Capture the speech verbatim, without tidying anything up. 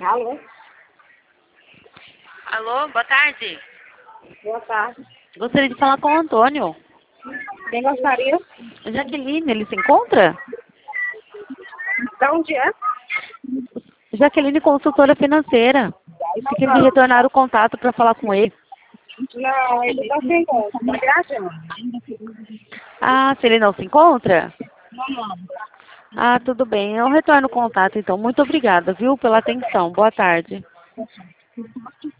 Alô? Alô, boa tarde. Boa tarde. Gostaria de falar com o Antônio. Quem gostaria? Jaqueline, ele se encontra? De onde é? Jaqueline, consultora financeira. Fiquei de retornar o contato para falar com ele. Não, ele não se encontra. Tá viajando? Ah, se ele não se encontra? Não. Ah, tudo bem. Eu retorno o contato, então. Muito obrigada, viu, pela atenção. Boa tarde.